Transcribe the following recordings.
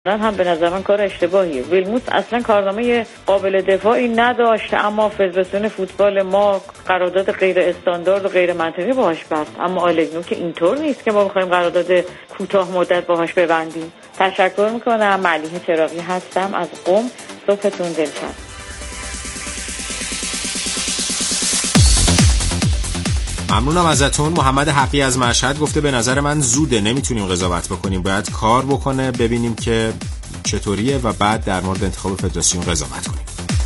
هم به نظر من کار اشتباهیه. ویلموت اصلا کارنامه قابل دفاعی نداشت، اما فدراسیون فوتبال ما قرارداد غیر استاندارد و غیر منطقی باهاش بست. اما آلگنو که اینطور نیست که ما بخوایم قرارداد کوتاه مدت باهاش ببندیم. تشکر میکنم. ملیحه چراغی هستم از قم. صبحتون دلشاد. ممنونم ازتون. محمد حقی از مشهد گفته به نظر من زوده، نمیتونیم قضاوت بکنیم، باید کار بکنه ببینیم که چطوریه و بعد در مورد انتخاب فدراسیون قضاوت کنیم.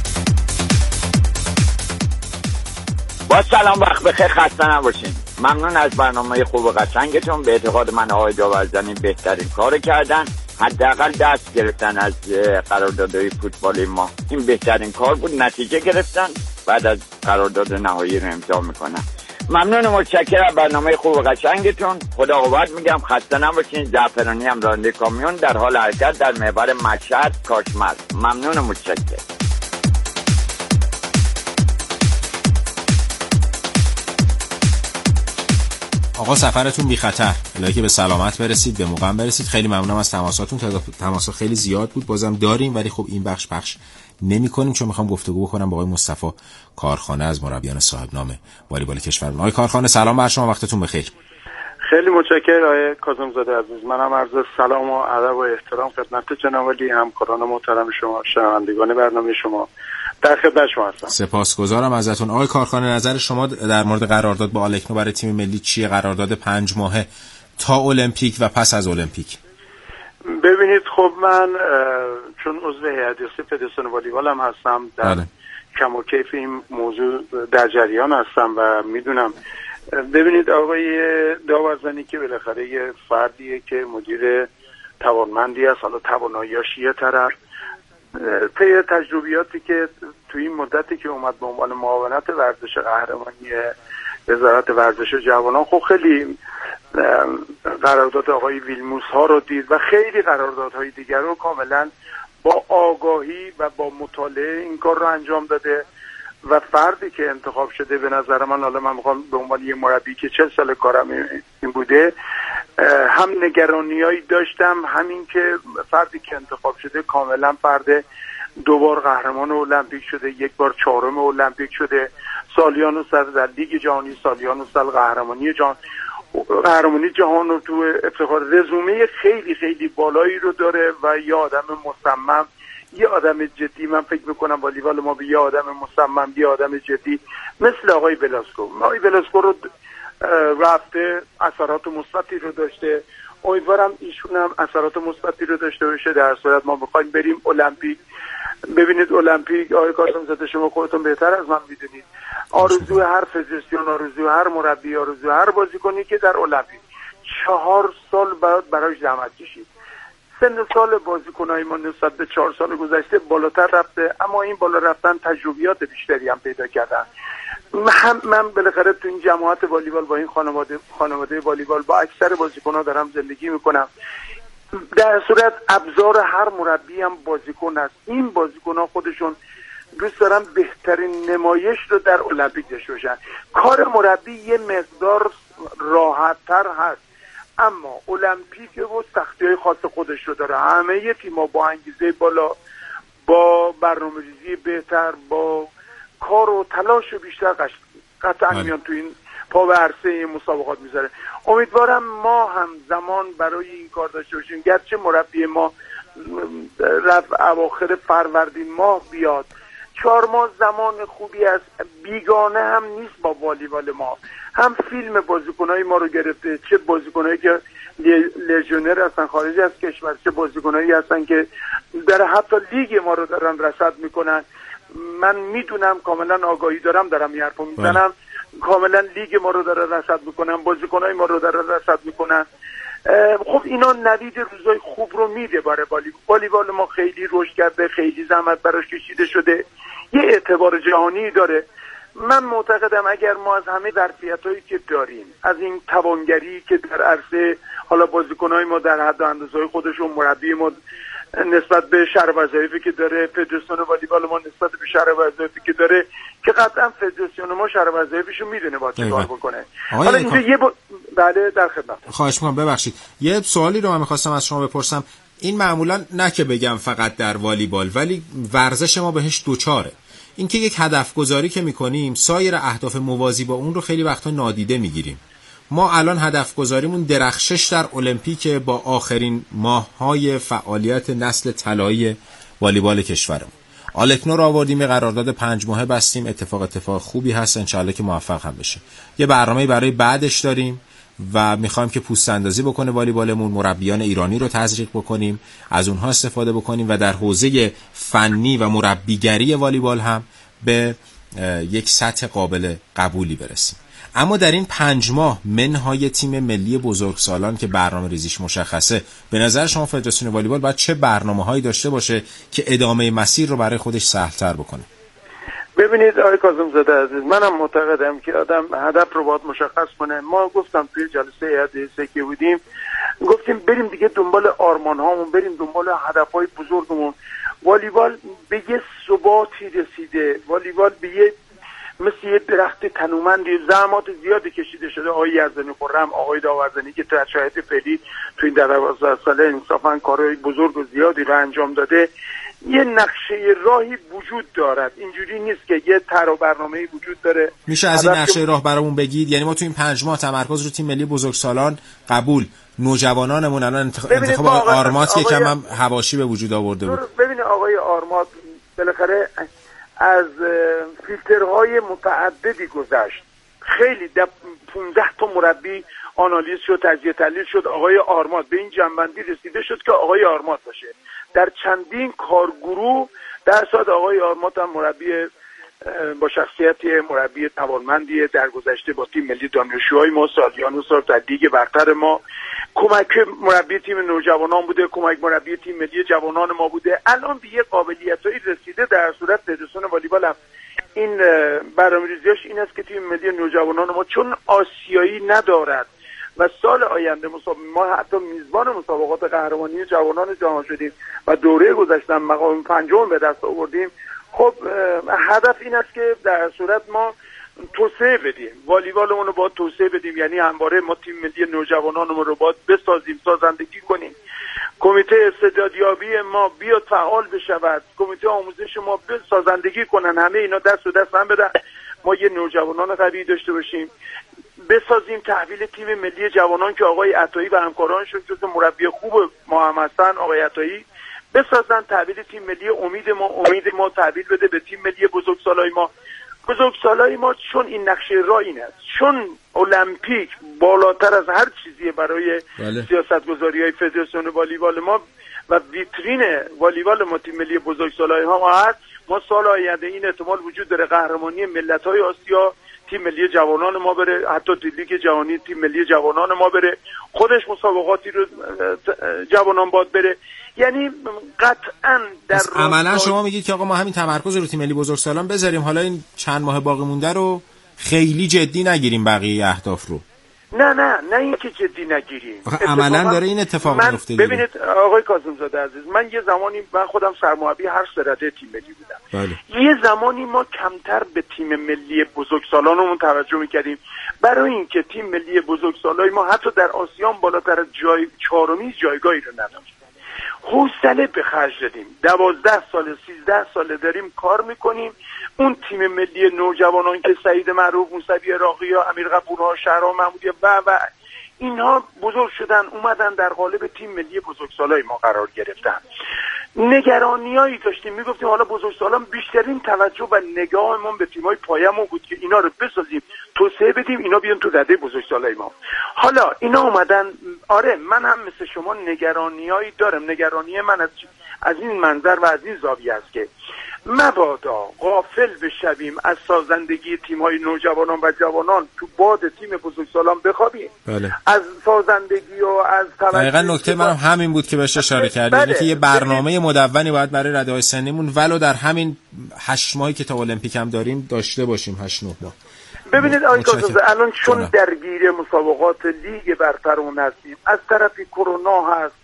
با سلام، وقت بخیر، خسته نباشین. ممنون از برنامه خوب و قشنگتون. به اعتقاد من آقای داورزنی بهترین کار کردن، حداقل دست گرفتن از قراردادهای فوتبالی ما. این بهترین کار بود، نتیجه گرفتن، بعد از قرارداد نهایی رو امضا میکنن. ممنون و متشکرم برنامه خوب و قشنگتون. خدا قوت میگم، خسته نباشین. زعفرانی هم راننده کامیون در حال حرکت در محور مشهد کاشمر. ممنون و متشکرم. آقا سفرتون بی خطر، الهی که به سلامت برسید، به موقع برسید. خیلی ممنونم از تماساتون. تماس خیلی زیاد بود، بازم داریم، ولی خب این بخش نمی‌کنیم چون می‌خوام گفتگو بکنم با آقای مصطفی کارخانه از مربیان صاحب نام والیبال کشورمون. آقای کارخانه سلام بر شما، وقتتون بخیر. خیلی متشکرم آقای کاظم‌زاده عزیز. منم عرض سلام و ادب و احترام خدمت جناب علی، همکاران محترم شما، شنوندگان برنامه شما، در خدمت شما هستم. سپاسگزارم ازتون. آقای کارخانه نظر شما در مورد قرارداد با آلکنو برای تیم ملی چیه؟ قرارداد 5 ماهه تا المپیک و پس از المپیک. ببینید، خب من چون عضو هیئت ریاسی فدراسیون والیبال هم هستم، در کم و کیف این موضوع در جریان هستم و میدونم. ببینید آقای داورزنی که بالاخره یه فردیه که مدیر توانمندی است، حالا توانایی‌اش یه طرف، طی تجربیاتی که توی این مدتی که اومد به عنوان معاونت ورزش قهرمانی وزارت ورزش جوانان، خب خیلی قرارداد آقای ویلموس ها رو دید و خیلی قراردادهای دیگر رو کاملا با آگاهی و با مطالعه این کار رو انجام داده و فردی که انتخاب شده به نظر من، حالا من میخوام به عنوان یه مربی که 40 سال کارم این بوده، هم نگرانیایی داشتم، همین که فردی که انتخاب شده کاملا فرد 2 بار قهرمان المپیک شده، 1 بار 4م المپیک شده، سالیان و سال در لیگ جهانی، سالیان و سال قهرمانی جهان رو تو افتخار، رزومه خیلی خیلی بالایی رو داره و یه آدم مصمم، یه آدم جدی. من فکر میکنم والیبال ما به یه آدم مصمم، یه آدم جدی مثل آقای ولاسکو. آقای ولاسکو رو رفته، اثرات مثبتی رو داشته، امیدوارم ایشون هم اثرات مثبتی رو داشته باشه در صورت ما بخوایم بریم المپیک. ببینید المپیک، آقای کاظم‌زاده شما خودتون بهتر از من میدونید، آرزوی هر فدراسیون، آرزوی هر مربی، آرزوی هر بازیکنی که در المپیک 4 سال برای زحمت کشید. سن سال بازیکنای ما نسبت به 4 سال گذشته بالاتر رفته، اما این بالا رفتن تجربیات بیشتری هم پیدا کردن. من بالاخره تو این جماعت والیبال با این خانواده والیبال با اکثر بازیکن‌ها دارم زندگی میکنم. در صورت ابزار هر مربی هم بازیکن است. این بازیکن‌ها خودشون دوست دارن بهترین نمایش رو در المپیک داشته باشن. کار مربی یه مقدار راحت‌تر هست، اما المپیک و سختی‌های خاص خودش رو داره. همه تیم‌ها با انگیزه بالا، با برنامه‌ریزی بهتر، با کار و تلاش بیشتر قطعا میان تو این پا به عرصه این مسابقات میذاره. امیدوارم ما هم زمان برای این کار داشته باشیم. گرچه مربی ما رفت اواخر فروردین ماه بیاد، 4 ماه زمان خوبی است، بیگانه هم نیست با والیبال ما. هم فیلم بازیکنای ما رو گرفته، چه بازیکنایی که لژیونر هستن خارج از کشور، چه بازیکنایی هستن که در حتی لیگ ما رو دارن رصد میکنن. من میدونم، کاملا آگاهی دارم این حرفو میزنم، کاملا لیگ ما رو داره رصد میکنن، بازیکنای ما رو داره رصد میکنن. خب اینا نوید روزای خوب رو میده برای والیبال ما. خیلی رشد کرده، خیلی زحمت براش کشیده شده، یه اعتبار جهانی داره. من معتقدم اگر ما از همه ظرفیتایی که داریم، از این توانگری که در عرصه، حالا بازیکنای ما در حد و اندازه‌های خودشون، مربی ما نسبت به شرح وظایفی که داره، فدراسیون والیبال ما نسبت به شرح وظایفی که داره، که قطعا فدراسیون ما شرح وظایفشو میدونه با چه کار بکنه. حالا اینجا بله در خدمت. خواهش می‌کنم، ببخشید یه سوالی رو من می‌خواستم از شما بپرسم. این معمولا نه که بگم فقط در والیبال، ولی ورزش ما بهش دوچاره. این که یک هدف گذاری که میکنیم سایر اهداف موازی با اون رو خیلی وقتا نادیده میگیریم. ما الان هدف گذاریمون درخشش در المپیک با آخرین ماه‌های فعالیت نسل طلایی والیبال کشورمون. آلکنو رو آوردیم، یه قرارداد 5 ماهه بستیم، اتفاق خوبی هست، انشالله که موفق هم بشه. یه برنامه برای بعدش داریم و میخوایم که پوست اندازی بکنه والیبالمون، مربیان ایرانی رو تزریق بکنیم، از اونها استفاده بکنیم و در حوزه فنی و مربیگری والیبال هم به یک سطح قابل قبولی برسیم. اما در این 5 ماه منهای تیم ملی بزرگسالان که برنامه ریزیش مشخصه، به نظر شما فدراسیون والیبال باید چه برنامه‌هایی داشته باشه که ادامه مسیر رو برای خودش سهل‌تر بکنه؟ ببینید آقای کاظم زاده عزیز، منم معتقدم که آدم هدف رو باید مشخص کنه. ما گفتم توی جلسه هیئت که بودیم، گفتیم بریم دیگه دنبال آرمان هامون، بریم دنبال هدفهای بزرگمون. والیبال به یه ثباتی رسیده، والیبال به یه مثل یه درخت تنومندی زحمات زیادی کشیده شده. آقای یزدانی خرم، آقای داورزنی که در شرایط فعلی توی 12 ساله انصافا کارهای بزرگ و زیادی رو انجام داده. یه نقشه راهی وجود دارد، اینجوری نیست که یه طرح و برنامه‌ای وجود داره. میشه از این نقشه راه برامون بگید؟ یعنی ما تو این 5 ماه تمرکز رو تیم ملی بزرگسالان قبول، نوجوانانمون الان انتخاب آرمات یکم هم حواشی به وجود آورده بود. ببینید آقای آرمات بالاخره از فیلترهای متعددی گذشت، خیلی 15 تا مربی آنالیز شد، تجزیه تحلیل شد، آقای آرمات به این جنبندی رسیده شد که آقای آرمات باشه. در چندین کارگروه در صد آقای آرمات هم مربی با شخصیتی مربی توانمندی در گذشته با تیم ملی دانشجوهای ما سالیان و سال در لیگ برتر ما کمک مربی تیم نوجوانان بوده، کمک مربی تیم ملی جوانان ما بوده. الان به یه قابلیتایی رسیده. در صورت فدراسیون والیبال هم این برنامه‌ریزیش این است که تیم ملی نوجوانان ما چون آسیایی ندارد و سال آینده ما حتی میزبان مسابقات قهرمانی جوانان جهان شدیم و دوره گذشته مقام 5 به دست آوردیم. خب هدف این است که در صورت ما توسعه بدیم، والیبالمون رو باید توسعه بدیم، یعنی همواره ما تیم ملی نوجوانانمون رو باید بسازیم، سازندگی کنیم. کمیته استعدادیابی ما بیاد فعال بشود، کمیته آموزش ما سازندگی کنن، همه اینا دست و دست هم بدن، ما یه نوجوانان قوی داشته باشیم، بسازیم. تحویل تیم ملی جوانان که آقای عطایی و همکارانشون جزو مربی خوب ما هم هستن، آقای عطایی بسازن. تحویل تیم ملی امید ما تحویل بده به تیم ملی بزرگسالای ما چون این نقشه راه این است، چون المپیک بالاتر از هر چیزیه برای سیاستگذاری‌های فدراسیون والیبال ما و ویترین والیبال ما تیم ملی بزرگسالای ما هست. ما سال آینده این احتمال وجود داره قهرمانی ملت‌های آسیا تیم ملی جوانان ما بره، حتی لیگ جهانی تیم ملی جوانان ما بره، خودش مسابقاتی رو جوانان باد بره. یعنی قطعاً در عملاً شما میگید که آقا ما همین تمرکز رو تیم ملی بزرگسالان بذاریم، حالا این چند ماه باقی مونده رو خیلی جدی نگیریم، بقیه اهداف رو. نه این که جدی نگیریم. عملاً داره این اتفاق میفته. ببینید آقای کاظم زاده عزیز، من یه زمانی من خودم سرمربی هر سرده تیم ملی بودم. بله. یه زمانی ما کمتر به تیم ملی بزرگسالانمون توجه میکردیم، برای اینکه تیم ملی بزرگسالای ما حتی در آسیان بالاتر از جای 4 جایگاهی رو نداشت. حوصله به خرج دادیم، 12 سال 13 سال داریم کار میکنیم. اون تیم ملی نوجوانان که سعید معروف، موسوی عراقی، امیر غفورها، شهرام محمودی و اینها بزرگ شدن اومدن در قالب تیم ملی بزرگسالای ما قرار گرفتن. نگرانیایی داشتیم، میگفتیم حالا بزرگسالان بیشترین توجه و نگاهمون به تیمای پایمون بود که اینا رو بسازیم، توسعه بدیم، اینا بیان تو رده بزرگسالای ما. حالا اینا اومدن. آره من هم مثل شما نگرانیایی دارم. نگرانی من از این منظر و از این زاویه است که مبادا غافل بشویم از سازندگی تیم‌های نوجوانان و جوانان تو باد تیم بزرگسالان بخوابیم. بله. از سازندگی و از دقیقاً نکته منم همین بود که بهش اشاره کردید. یعنی که یه برنامه مدونی باید برای رده‌های سنیمون ولو در همین 8 ماهی که تا المپیک هم داریم داشته باشیم، 8-9 ماه. ببینید آقای کاظم الان چون درگیر مسابقات لیگ برترمون هستیم، از طرفی کرونا هست،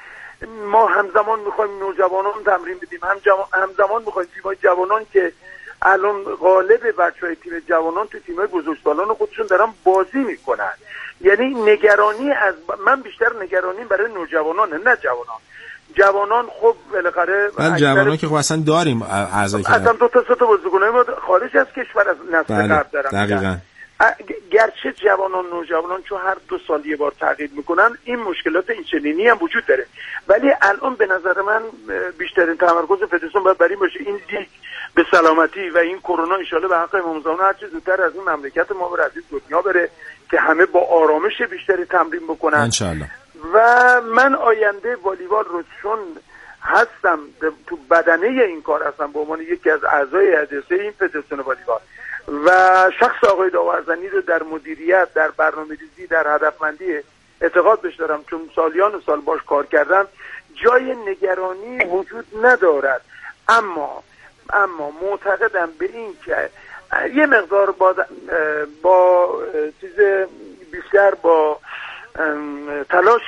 ما همزمان میخوایم نوجوانان تمرین بدیم، همزمان میخوایم تیم‌های جوانان که الان غالب بچه‌های تیم جوانان تو تیم‌های بزرگسالان خودشون دارن بازی میکنن. یعنی نگرانی من بیشتر نگرانی برای نوجوانانه نه جوانان. جوانان خب بالاخره جوانان که خب اصلا داریم اعضای که اصلا 2 تا 3 تا بازیکنای ما خارج از کشور از نسل قبل دارن. دقیقاً. گرچه جوانان نوجوانان چون هر 2 سال یه بار تغییر میکنن این مشکلات این چنینی هم وجود داره، ولی الان به نظر من بیشترین تمرکز فدراسیون باید بر این باشه این لیگ به سلامتی و این کرونا ان شاءالله به حق امام زمان هر چه زودتر از این مملکت ما بر عزیز دنیا بره که همه با آرامش بیشتری تمرین بکنن ان شاءالله. و من آینده والیبال رو چون هستم تو بدنه این کار هستم به عنوان یکی از اعضای هیئت رئیسه این فدراسیون والیبال و شخص آقای داورزنی رو در مدیریت، در برنامه‌ریزی، در هدفمندی اعتقاد بهش دارم، چون سالیان سال باش کار کردم، جای نگرانی وجود ندارد. اما معتقدم به این که یه مقدار با چیز بیشتر، با تلاش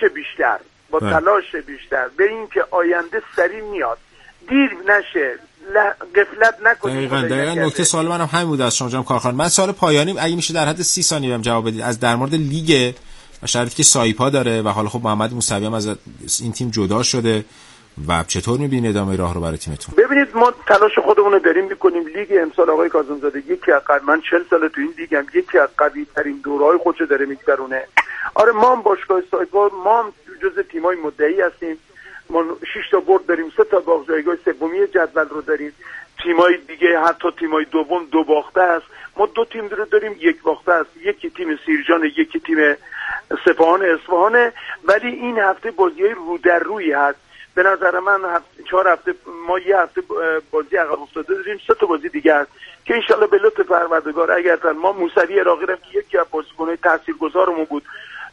بیشتر به این که آینده سریع میاد، دیر نشه، غفلت نکنید. دقیقاً نکته سوال منم همین بود از شما جناب کارخان. من سوال پایانی اگه میشه در حد 30 ثانیه بهم جواب بدید از در مورد لیگ و شرایطی که سایپا داره و حالا خب محمد موسوی هم از این تیم جدا شده و چطور می‌بینید ادامه راه رو برای تیمتون؟ ببینید ما تلاش خودمون رو داریم می‌کنیم. لیگ امسال آقای کاظم‌زاده یکی از من 40 سال تو این لیگم، یکی از قوی‌ترین دوره‌های خودشو داره می‌گذرونه. آره ما هم باشگاه سایپا ما هم جزء تیم‌های مدعی هستیم. ما 6 تا برد داریم، 3 تا باخت، جایگاه سومی جدول رو داریم. تیم‌های دیگه حتی تیم‌های دوم 2 باخته است. ما 2 تیم رو داریم 1 باخته است، یکی تیم سیرجان، یکی تیم سپاهان اصفهان. ولی این هفته بازی‌های رو در روی هست. به نظر من 4 هفته ما یه هفته بازی عقب افتاده داریم، 3 تا بازی دیگه هست که انشالله به لطف پروردگار اگر ما موسوی عراقی رفت که یکی از بازیکن‌های تاثیرگذارمون بود،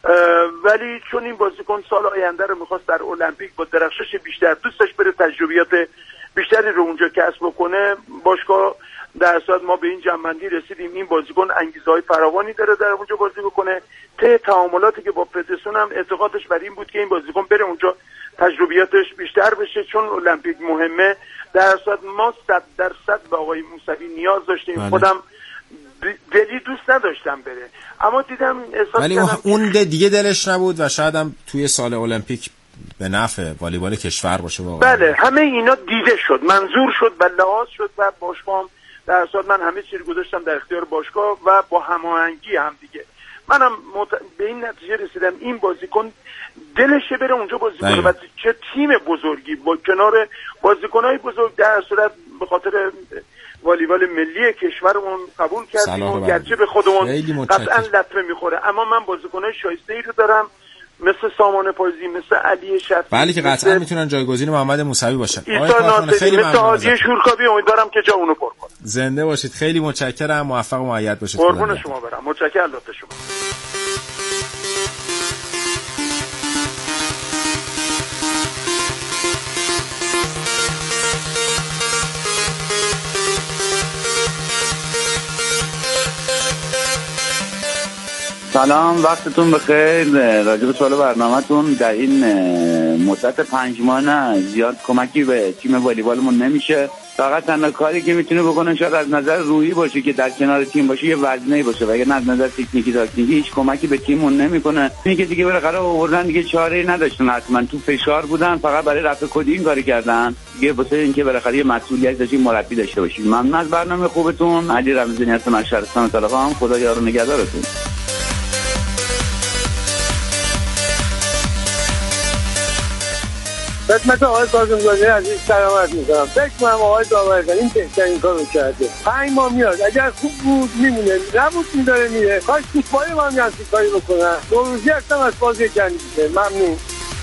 ولی چون این بازیکن سال آینده رو می‌خواست در المپیک با درخشش بیشتر دوستش بره تجربیات بیشتری رو اونجا کسب بکنه، باشگاه در اصل ما به این جنبندی رسیدیم این بازیکن انگیزه‌های فراوانی داره در اونجا بازی بکنه. تعاملاتی که با فدراسیون هم اعتقادش بر این بود که این بازیکن بره اونجا تجربیاتش بیشتر بشه، چون المپیک مهمه. در اصل ما 100% به آقای موسوی نیاز داشتیم. خودم دلی دوست نداشتم بره، اما دیدم احساس ولی اون دیگه دلش نبود و شاید هم توی سال المپیک به نفع والیبال کشور باشه واقعا. بله همه اینا دیده شد، منظور شد و لحاظ شد و باشگاه در اصل من همه چیز گذاشتم در اختیار باشگاه و با هماهنگی هم دیگه منم به این نتیجه رسیدم این بازیکن دلشه بره اونجا بازی کنه و چه تیم بزرگی با کنار بازیکنای بزرگ در صورت به خاطر والیبال ملی کشورمون قبول کردیم و گرچه به خودمون قطعا لطمه میخوره، اما من بازیکنای شایسته‌ای رو دارم مثل سامان پایزی، مثل علی شفیعی، بله که قطعا میتونن جایگزین محمد موسوی باشن. خیلی مثل حاجی شورکابی امیدوارم که جا اونو پر کنه. زنده باشید، خیلی متشکرم، موفق و مؤید باشید. قربون شما برم، متشکرم لطف شما. سلام، وقتتون بخیر. راجع به سوال برنامه‌تون، در این مدت 5 ماه نه زیاد کمکی به تیم والیبالمون نمیشه. فقط تنها کاری که میتونه بکنه شاید از نظر روحی باشه که در کنار تیم باشه، یه وزنه‌ای باشه، و اگه از نظر تکنیکی تاکتیکی هیچ کمکی به تیممون نمیکنه. این که دیگه بالاخره آوردن دیگه چاره‌ای نداشتن، حتما تو فشار بودن، فقط برای رفع کد این کاری کردن دیگه، واسه اینکه بالاخره یه مسئولیت داشتیم مربی داشته باشیم. ممنون از برنامه خوبتون. علی رمضانی هستم از شهرستان طالقان. خدا یار و نگهدارتون. خدمت آقای کاظم‌زاده عزیز سلامت می‌کنم. فکر کنم آقای داورزنی این بهترین کارو کرده. 5 ماه میاد، اگر خوب بود میمونه، نبود میداره میره. کاش فوتبال ما هم یه کاری بکنن. نوروزی هستم از بازی جنگیده. ممنون.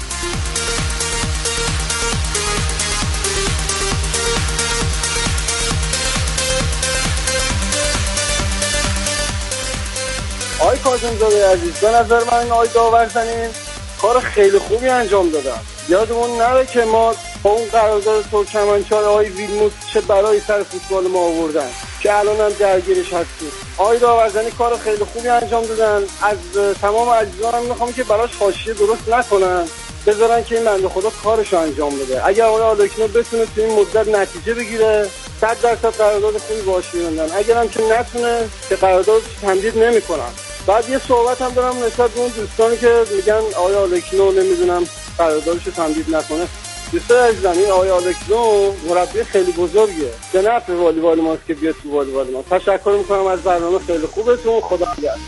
آقای کاظم‌زاده عزیز، به نظر من آقای داورزنی کار خیلی خوبی انجام دادن. یادمون نره که ما با اون قرارداد ترکمنچای آقای ویلموت چه برای سر فوتبال ما آوردن که الان هم درگیرش هستیم. آقای داورزنی کار خیلی خوبی انجام دادن. از تمام عزیزانم میخوام که براش حاشیه درست نکنن، بذارن که این بنده خدا کارشو انجام بده. اگر آقای آلوکینو بتونه تو این مدت نتیجه بگیره 100% قرارداد خوبی باهاش می‌بندن. اگرم که نتونه که قرارداد تمدید نمی‌کنن. بعد یه صحبت هم دارم نسبت به اون دوستانی که میگن آقای آلوکینو نمیدونم قراردادش تمدید نکنه. دوستان عزیزم این آقای آلکسون مربی خیلی بزرگیه، به نفع والیبال ماست که بیاد تو والیبال ما. تشکر میکنم از برنامه خیلی خوبتون. خدا نگهدار.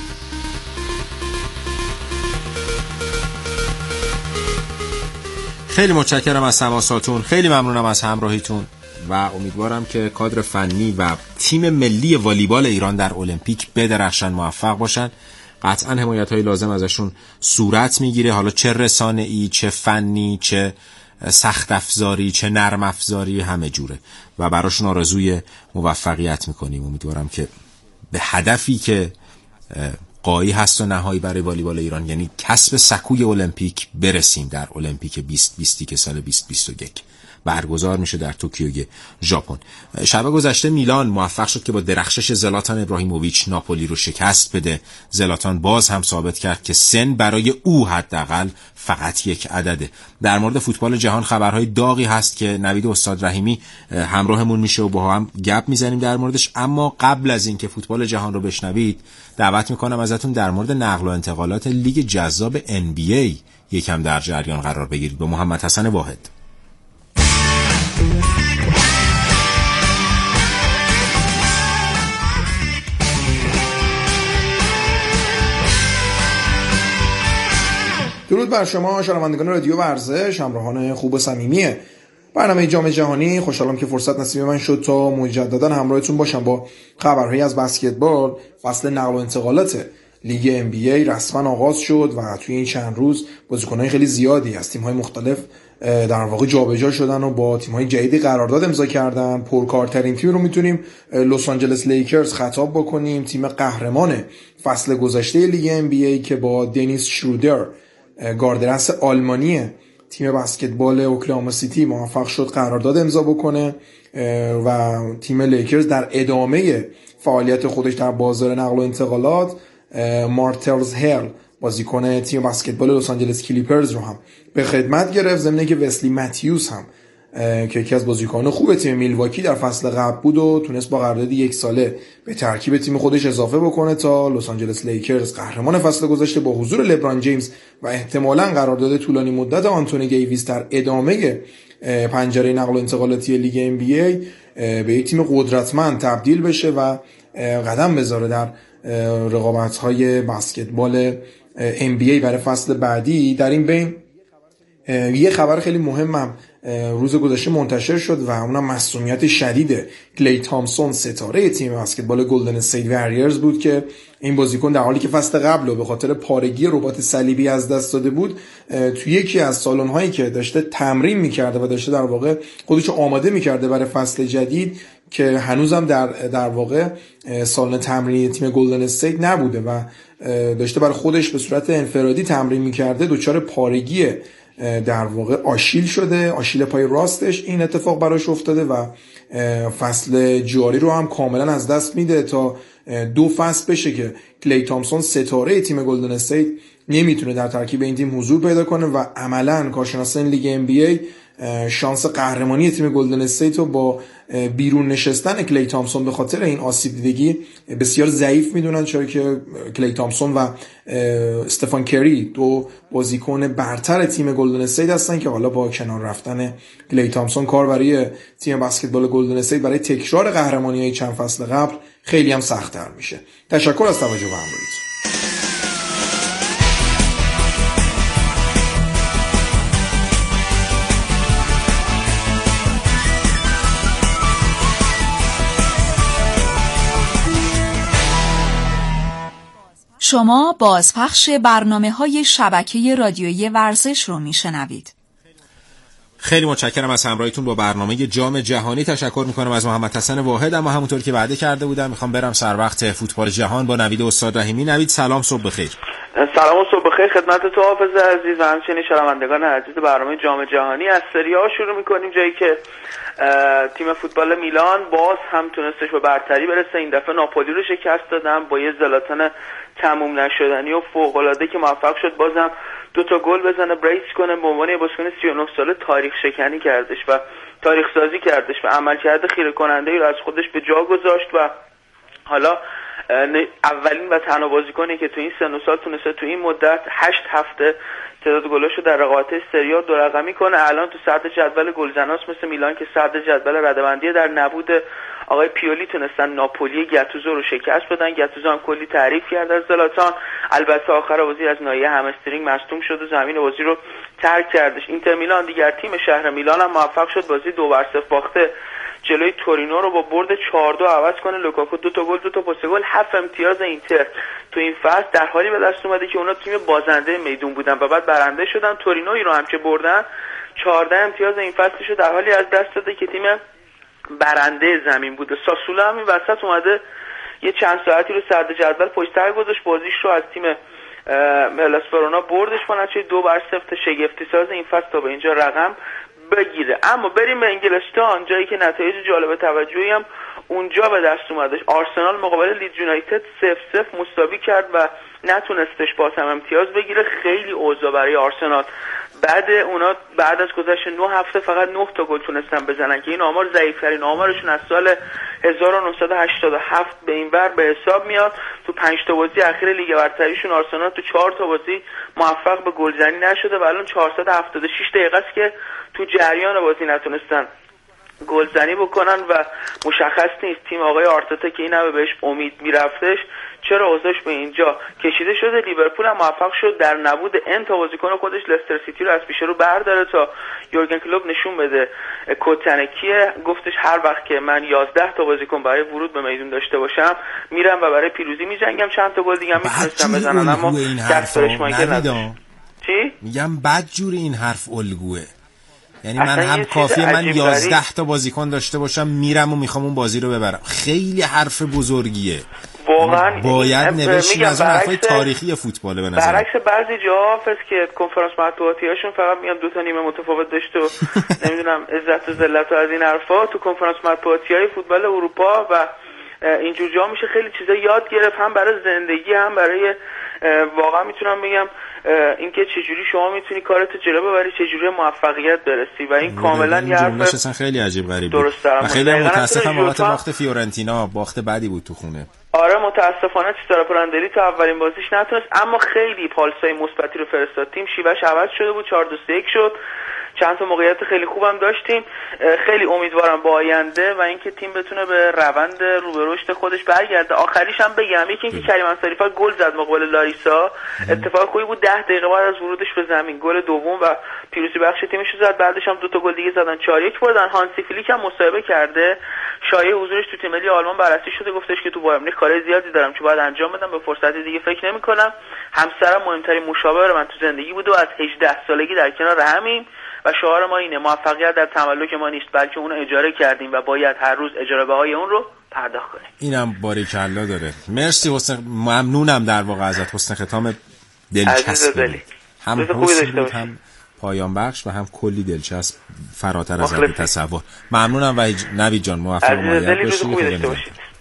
خیلی متشکرم از تماساتون، خیلی ممنونم از همراهیتون و امیدوارم که کادر فنی و تیم ملی والیبال ایران در المپیک بدرخشن، موفق باشن. قطعا حمایت‌های لازم ازشون صورت میگیره، حالا چه رسانه‌ای، چه فنی، چه سخت افزاری، چه نرم افزاری، همه جوره و براشون آرزوی موفقیت میکنیم. امیدوارم که به هدفی که قایی هست و نهایی برای والیبال ایران، یعنی کسب سکوی المپیک، برسیم در المپیک 2020 که سال 2021 برگزار میشه در توکیو ژاپن. شب گذشته میلان موفق شد که با درخشش زلاتان ابراهیموویچ ناپولی رو شکست بده. زلاتان باز هم ثابت کرد که سن برای او حداقل فقط یک عدده. در مورد فوتبال جهان خبرهای داغی هست که نوید استاد رحیمی همراهمون میشه و با هم گپ میزنیم در موردش. اما قبل از اینکه فوتبال جهان رو بشنوید، دعوت میکنم ازتون در مورد نقل و انتقالات لیگ جذاب NBA یکم در جریان قرار بگیرید با محمد حسن واحد. درود بر شما شنوندگان رادیو ورزش، همراهان خوب و صمیمی برنامه جام جهانی. خوشحالم که فرصت نصیب من شد تا مجددا همراهتون باشم با خبرهایی از بسکتبال. فصل نقل و انتقالات لیگ NBA رسما آغاز شد و توی این چند روز بازیکن‌های خیلی زیادی از تیم‌های مختلف در واقع جابجا شدن و با تیم‌های جدیدی قرارداد امضا کردن. پرکارترین تیم رو میتونیم لس آنجلس لیکرز خطاب بکنیم، تیم قهرمان فصل گذشته لیگ NBA که با دنیس شرودر گاردرس آلمانی تیم بسکتبال اوکلاهوما سیتی موفق شد قرارداد امضا بکنه و تیم لیکرز در ادامه فعالیت خودش در بازار نقل و انتقالات مارتلز هرل بازیکن تیم بسکتبال لس آنجلس کلیپرز رو هم به خدمت گرفت، ضمن اینکه وسلی متیوس هم که یکی از بازیکنان خوب تیم میلواکی در فصل قبل بود و تونست با قرارداد 1 ساله به ترکیب تیم خودش اضافه بکنه تا لس آنجلس لیکرز قهرمان فصل گذشته با حضور لبران جیمز و احتمالاً قرارداد طولانی مدت آنتونی دیویس در ادامه پنجره نقل و انتقالاتی لیگ NBA به یک تیم قدرتمند تبدیل بشه و قدم بذاره در رقابت‌های بسکتبال NBA برای فصل بعدی. در این بین یه خبر خیلی مهمم روز گذشته منتشر شد و اونم مصونیت شدید کلی تامسون ستاره تیم بسکتبال گلدن استیت واریورز بود که این بازیکن در حالی که فصل قبل به خاطر پارگی ربات صلیبی از دست داده بود، توی یکی از سالن‌هایی که داشته تمرین می‌کرده و داشته در واقع خودشو آماده می‌کرده برای فصل جدید که هنوزم در واقع سالن تمرینی تیم گلدن استیت نبوده و داشته برای خودش به صورت انفرادی تمرین می‌کرده، دچار پارگی در واقع آشیل شده، آشیل پای راستش این اتفاق براش افتاده و فصل جاری رو هم کاملا از دست میده تا 2 فصل بشه که کلی تامسون ستاره تیم گلدن استیت نمیتونه در ترکیب این تیم حضور پیدا کنه و عملا کارشناسان لیگ NBA شانس قهرمانی تیم گلدن استیت رو با بیرون نشستن کلی تامسون به خاطر این آسیب دیدگی بسیار ضعیف میدونن، چرا که کلی تامسون و استفان کری دو بازیکن برتر تیم گلدن استیت هستن که حالا با کنار رفتن کلی تامسون کار برای تیم بسکتبال گلدن استیت برای تکرار قهرمانی‌های چند فصل قبل خیلی هم سخت‌تر میشه. تشکر از توجه و همراهیتون. شما بازپخش برنامه‌های شبکه رادیویی ورزش رو میشنوید. خیلی متشکرم از همراهیتون با برنامه جام جهانی. تشکر میکنم از محمد حسن واحد. اما همونطور که وعده کرده بودم میخوام برم سر وقت فوتبال جهان با نوید استاد رحیمی. نوید سلام، صبح بخیر. سلام و صبح بخیر خدمت تو حافظ عزیز و همچنین شنوندگان عزیز برنامه جام جهانی. از سری آ شروع میکنیم، جایی که تیم فوتبال میلان باز هم تونستش به برتری برسه. این دفعه ناپولی رو شکست دادن با یه زلاتان تموم نشدنی و فوق‌العاده که موفق شد بازم 2 تا گل بزنه، بریس کنه، به عنوان بازیکن 39 ساله تاریخ شکنی کردش و تاریخ سازی کردش و عملکرد خیره کننده ای رو از خودش به جا گذاشت و حالا اولین و تنها بازیکنی که تو این سن و سال تونسته تو این مدت 8 هفته تعداد گلاشو در رقابت سری آ 2 رقمی کنه. الان تو صدر جدول گلزناست، مثل میلان که صدر جدول رده‌بندی. در نبود آقای پیولی تونستن ناپولی گاتوزو رو شکست بدن. گاتوزو هم کلی تعریف کرد از زلاتان. البته آخر بازی از ناحیه همسترینگ مصدوم شد و زمین بازی رو ترک کردش. اینتر میلان، دیگر تیم شهر میلان، هم موفق شد بازی 2-0 باخته جلوی تورینو رو با برد 4-2 عوض کنه. لوکاکو 2 تا گل 2 تا پاس گل. 7 امتیاز اینتر تو این فصل در حالی به دست اومده که اونا تیم بازنده میدون بودن و بعد برنده شدن. تورینوی رو هم که بردن 14 امتیاز این فصلشو در حالی از دست داده که تیم برنده زمین بوده. ساسولا هم این وسط اومده یه چند ساعتی رو صدر جدول پشت سر گذاشت، بازیش رو از تیم هلاس ورونا بردش با نتیجه 2-0. شگفتی ساز این فصل تا به اینجا رقم بگیره. اما بریم به انگلستان، جایی که نتایج جالب توجهی هم اونجا به دست اومدش. آرسنال مقابل لیدز یونایتد 0-0 مساوی کرد و نتونستش باز هم امتیاز بگیره. خیلی اوضاع برای آرسنال بعد از گذشت 9 هفته فقط 9 تا گل تونستن بزنن که این آمار ضعیف‌ترین آمارشون از سال 1987 به این ور به حساب میاد. تو 5 تا بازی اخیر لیگ برتریشون آرسنال تو 4 تا بازی موفق به گلزنی نشده و الان 476 دقیقه است که تو جریان بازی نتونستن گلزنی بکنن و مشخص نیست تیم آقای آرتتا که این همه بهش امید میرفتش چرا اوضاعش به اینجا کشیده شده. لیورپول هم موفق شد در نبود تا بازیکن خودش لستر سیتی رو از پیش رو برداره تا یورگن کلوپ نشون بده کتنکیه. گفتش هر وقت که من 11 تا بازیکن برای ورود به میدون داشته باشم میرم و برای پیروزی میجنگم. چند تا گل دیگه هم میتونستم بزنن اما دستش مایکل نداشت. چی؟ میگم بدجور این حرف الگوه. یعنی من هم کافیه من 11 تا بازیکن داشته باشم میرم و میخوام اون بازی رو ببرم. خیلی حرف بزرگیه واقعا. باید نوشتین از اون حرفای تاریخی فوتباله به نظر. برعکس بعضی جاها که کنفرانس مطبوعاتیاشون فقط میگم 2 تا نیمه متفاوت داشت و نمیدونم عزت و ذلت و از این حرفا، تو کنفرانس مطبوعاتیای فوتبال اروپا و اینجور جا میشه خیلی چیزا یاد گرفت، هم برای زندگی هم برای واقعا میتونم بگم اینکه چجوری شما میتونی کارت جلو ببری، چجوری موفقیت برسی و این کاملا یه حرف اصلا خیلی عجیب غریب بود. درسته. خیلی متاسفم بابت باخت فیورنتینا، باخت بعدی بود تو خونه. آره متاسفانه چیزا پراندلی تو اولین بازیش نتونست، اما خیلی پالسای مثبتی رو فرستاد. تیم شیوهش عوض شده بود، 4-2-3-1 شد. چند تا موقعیت خیلی خوبم داشتیم. خیلی امیدوارم با آینده و اینکه تیم بتونه به روند رو به رشد خودش برگرده. آخریش هم بگم یکی اینکه کریم انصاری‌فر گل زد مقابل لاریسا، اتفاق خوبی بود. 10 دقیقه بعد از ورودش به زمین گل دوم و پیروزی بخش تیمش زد. بعدش هم 2 تا گل دیگه زدن، 4-1 بردن. هانسی فلیک هم مصاحبه کرده، شایعه حضورش تو تیم ملی آلمان بررسی شده، گفتش که تو بایر مونیخ کارهای زیادی دارم که باید انجام بدم، به فرصت دیگه فکر نمی‌کنم. همسرم مهمترین مشاور من تو زندگی بوده و از 18 سالگی در کنار همیم و شعار ما اینه موفقیت در تملک ما نیست بلکه اون اجاره کردیم و باید هر روز اجاره بهای اون رو پرداخت کنیم. اینم باریکلا داره. مرسی حسن، ممنونم در واقع ازت. حسن ختام دلچسب، هم حسن هم پایان بخش و هم کلی دلچسب فراتر از حد تصور. ممنونم و نوید جان موفق و موفق باشید.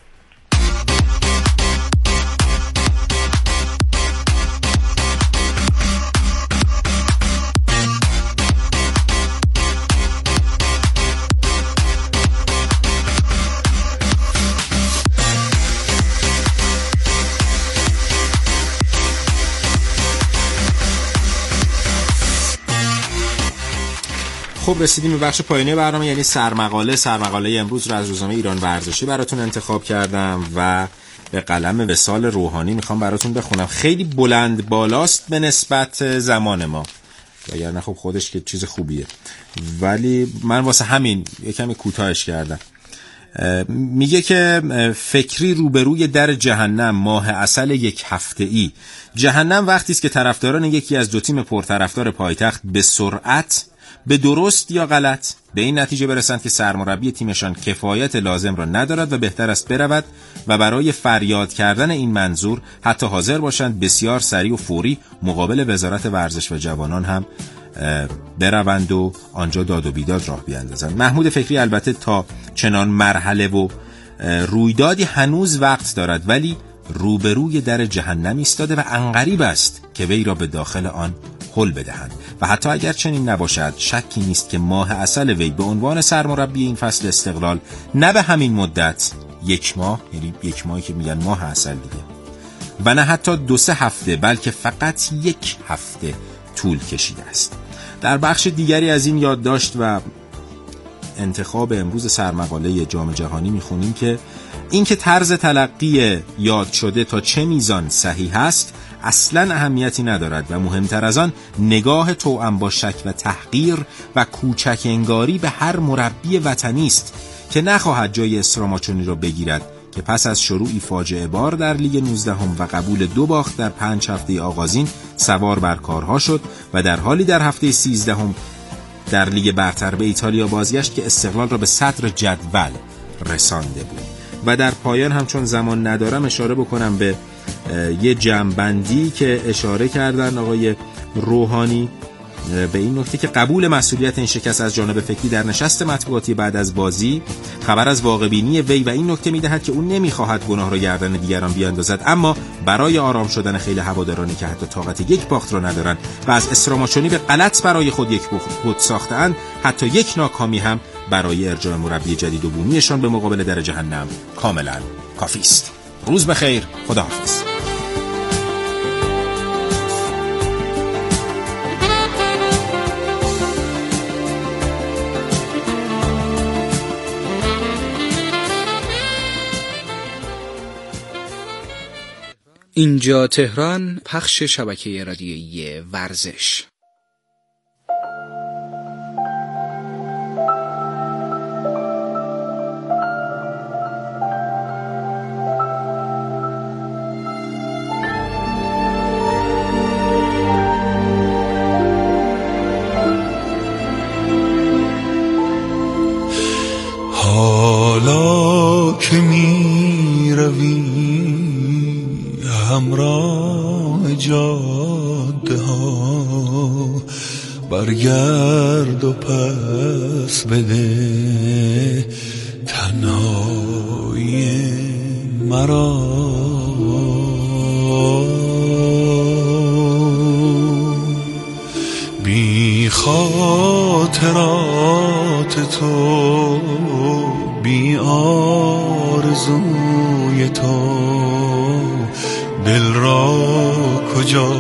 خب رسیدیم به بخش پایانی برنامه، یعنی سرمقاله امروز رو از روزنامه ایران ورزشی براتون انتخاب کردم و به قلم وصال روحانی میخوام براتون بخونم. خیلی بلند بالاست به نسبت زمان ما، یعنی خب خودش که چیز خوبیه ولی من واسه همین یکمی کوتاهش کردم. میگه که فکری روبروی در جهنم، ماه عسل 1 هفته‌ای. جهنم وقتی است که طرفداران یکی از 2 تیم پرطرفدار پایتخت به سرعت، به درست یا غلط، به این نتیجه برسند که سرمربی تیمشان کفایت لازم را ندارد و بهتر است برود و برای فریاد کردن این منظور حتی حاضر باشند بسیار سریع و فوری مقابل وزارت ورزش و جوانان هم بروند و آنجا داد و بیداد راه بیاندازند. محمود فکری البته تا چنان مرحله و رویدادی هنوز وقت دارد، ولی روبروی در جهنم ایستاده و عنقریب است که وی را به داخل آن هل بدهند. و حتی اگر چنین نباشد شکی نیست که ماه عسل وی به عنوان سرمربی این فصل استقلال نه به همین مدت 1 ماه، یعنی 1 ماهی که میگن ماه عسل دیگه، و نه حتی 2-3 هفته بلکه فقط 1 هفته طول کشیده است. در بخش دیگری از این یادداشت و انتخاب امروز سرمقاله جام جهانی میخونیم که اینکه طرز تلقی یاد شده تا چه میزان صحیح است اصلا اهمیتی ندارد و مهمتر از آن نگاه توأم با شک و تحقیر و کوچک انگاری به هر مربی وطنی است که نخواهد جای اسراماچونی را بگیرد که پس از شروعی فاجعه بار در لیگ 19 و قبول 2 باخت در 5 هفته آغازین سوار بر کارها شد و در حالی در هفته 13 در لیگ برتر به ایتالیا بازگشت که استقلال را به صدر جدول رسانده بود. و در پایان هم چون زمان ندارم اشاره بکنم به یه جمع‌بندی که اشاره کردن آقای روحانی به این نکته که قبول مسئولیت این شکست از جانب فکری در نشست مطبوعاتی بعد از بازی خبر از واقع‌بینی وی و این نکته می‌دهد که اون نمی‌خواهد گناه را گردن دیگران بیاندازد، اما برای آرام شدن خیلی هوادارانی که حتی طاقت 1 باخت را ندارند و از اسراماچونی به غلط برای خود 1 باخت ساخته‌اند، حتی 1 ناکامی هم برای ارجاع مربی جدید و بومیشان به مقابل در جهنم کاملا کافی است. روز بخیر، خداحافظ. اینجا تهران، پخش شبکه رادیویی ورزش. حالا که می روی همراه جاده ها، برگرد و پس بده تنهایی مرا. بی خاطرات تو، بی آرزوی تو، دل را کجا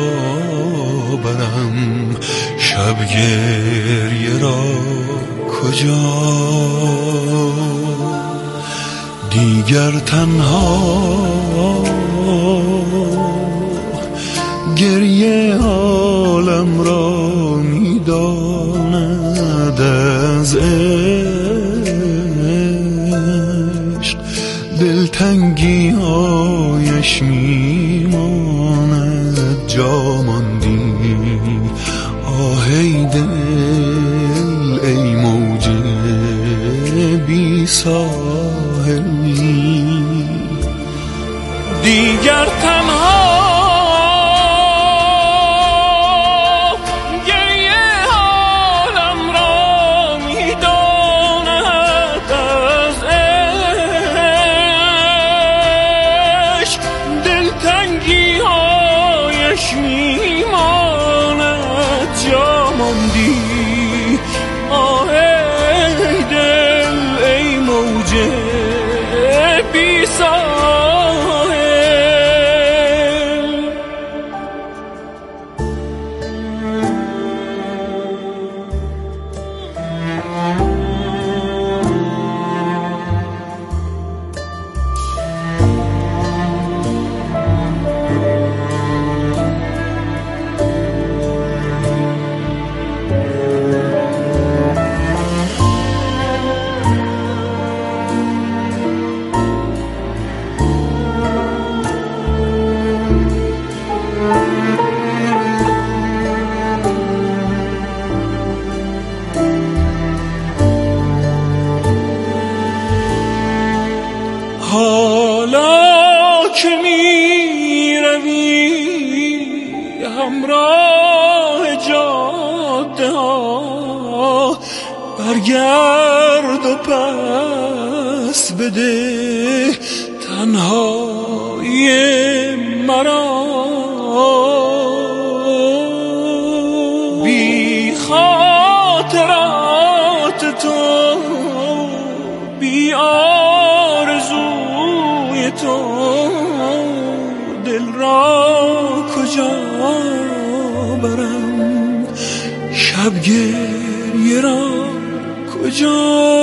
برم، شب گریه را کجا. دیگر تنها گریه عالم را میداند، از عشق دلتنگی هایش میماند. جا ماندی آهی دل ای موج بی ساحل. دیگر تنها برگرد و پس بده تنهایی مرا. بی خاطرات تو، بی آرزو تو دل را کجا برم، شب گریه را کجا